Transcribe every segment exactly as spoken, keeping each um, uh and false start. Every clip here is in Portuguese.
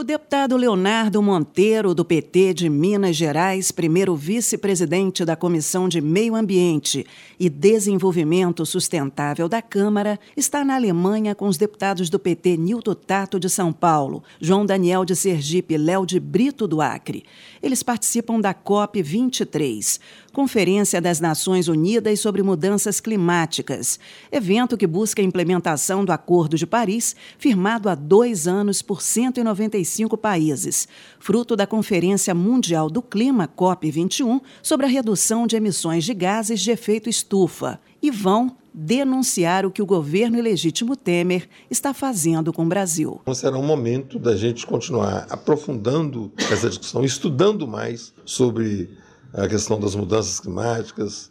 O deputado Leonardo Monteiro, do P T de Minas Gerais, primeiro vice-presidente da Comissão de Meio Ambiente e Desenvolvimento Sustentável da Câmara, está na Alemanha com os deputados do P T Nilton Tato, de São Paulo, João Daniel, de Sergipe e Léo de Brito, do Acre. Eles participam da COP vinte e três, Conferência das Nações Unidas sobre Mudanças Climáticas, evento que busca a implementação do Acordo de Paris, firmado há dois anos por cento e noventa e cinco países, fruto da Conferência Mundial do Clima, COP vinte e um, sobre a redução de emissões de gases de efeito estufa, e vão denunciar o que o governo ilegítimo Temer está fazendo com o Brasil. Será um momento da gente continuar aprofundando essa discussão, estudando mais sobre a questão das mudanças climáticas,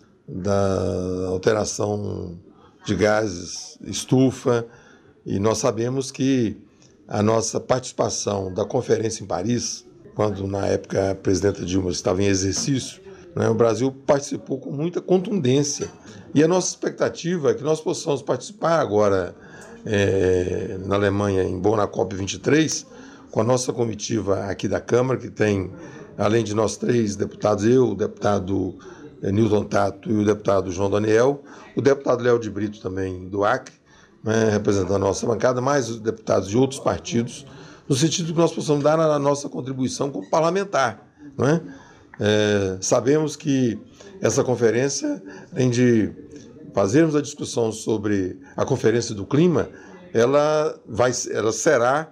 da alteração de gases estufa, e nós sabemos que a nossa participação da conferência em Paris, quando na época a presidenta Dilma estava em exercício, né, o Brasil participou com muita contundência. E a nossa expectativa é que nós possamos participar agora é, na Alemanha, em Bonn, na COP vinte e três, com a nossa comitiva aqui da Câmara, que tem, além de nós três deputados, eu, o deputado Nilton Tato e o deputado João Daniel, o deputado Léo de Brito também do Acre, né, representando a nossa bancada, mais os deputados de outros partidos, no sentido de que nós possamos dar a nossa contribuição como parlamentar. Não é? É, sabemos que essa conferência, além de fazermos a discussão sobre a Conferência do Clima, ela, vai, ela será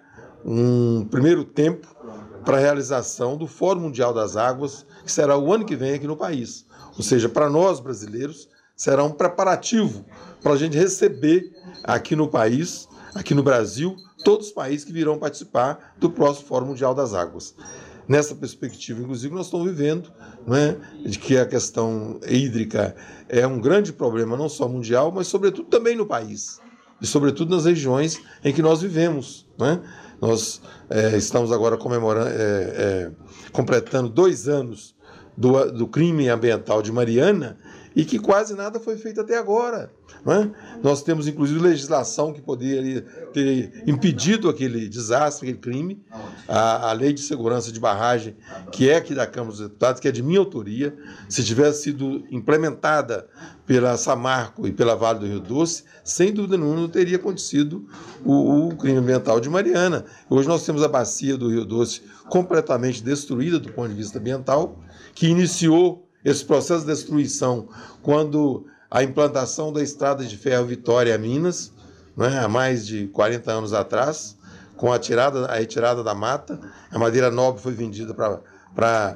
um primeiro tempo para a realização do Fórum Mundial das Águas, que será o ano que vem aqui no país. Ou seja, para nós brasileiros, será um preparativo para a gente receber aqui no país, aqui no Brasil, todos os países que virão participar do próximo Fórum Mundial das Águas. Nessa perspectiva, inclusive, nós estamos vivendo, não é, de que a questão hídrica é um grande problema, não só mundial, mas, sobretudo, também no país. E, sobretudo, nas regiões em que nós vivemos. Não é? Nós é, estamos agora comemorando, é, é, completando dois anos do, do crime ambiental de Mariana, e que quase nada foi feito até agora. Não é? Nós temos, inclusive, legislação que poderia ter impedido aquele desastre, aquele crime. A, a Lei de Segurança de Barragem, que é aqui da Câmara dos Deputados, que é de minha autoria, se tivesse sido implementada pela Samarco e pela Vale do Rio Doce, sem dúvida nenhuma não teria acontecido o, o crime ambiental de Mariana. Hoje nós temos a bacia do Rio Doce completamente destruída do ponto de vista ambiental, que iniciou esse processo de destruição quando a implantação da estrada de ferro Vitória a Minas, né, há mais de quarenta anos atrás, com a, tirada, a retirada da mata, a madeira nobre foi vendida para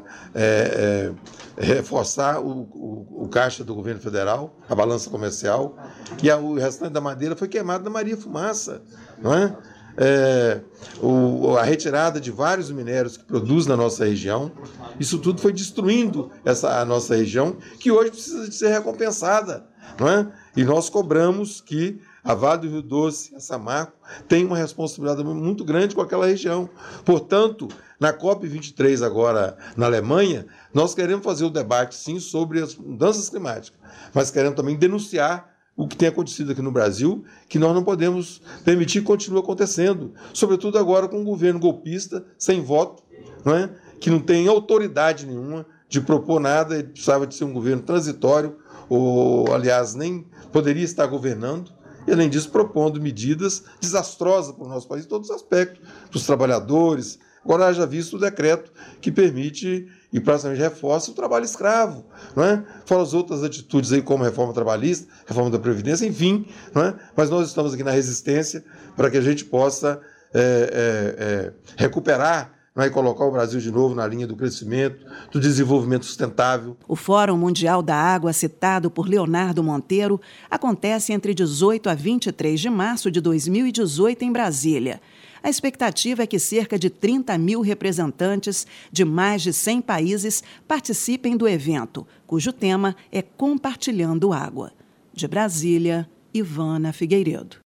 é, é, reforçar o, o, o caixa do governo federal, a balança comercial, e a, o restante da madeira foi queimado na Maria Fumaça, não é? É, o, a retirada de vários minérios que produz na nossa região, isso tudo foi destruindo essa, a nossa região, que hoje precisa de ser recompensada, não é? E nós cobramos que a Vale do Rio Doce, a Samarco, tem uma responsabilidade muito grande com aquela região. Portanto, na COP vinte e três agora na Alemanha, nós queremos fazer o debate, sim, sobre as mudanças climáticas, mas queremos também denunciar o que tem acontecido aqui no Brasil, que nós não podemos permitir que continue acontecendo, sobretudo agora com um governo golpista, sem voto, não é? Que não tem autoridade nenhuma de propor nada, ele precisava de ser um governo transitório, ou, aliás, nem poderia estar governando, e, além disso, propondo medidas desastrosas para o nosso país, em todos os aspectos, para os trabalhadores. Agora, já visto o decreto que permite e praticamente reforça o trabalho escravo, não é? Fora as outras atitudes aí, como reforma trabalhista, reforma da Previdência, enfim, não é? Mas nós estamos aqui na resistência para que a gente possa é, é, é, recuperar, não é? E colocar o Brasil de novo na linha do crescimento, do desenvolvimento sustentável. O Fórum Mundial da Água, citado por Leonardo Monteiro, acontece entre dezoito a vinte e três de março de dois mil e dezoito em Brasília. A expectativa é que cerca de trinta mil representantes de mais de cem países participem do evento, cujo tema é Compartilhando Água. De Brasília, Ivana Figueiredo.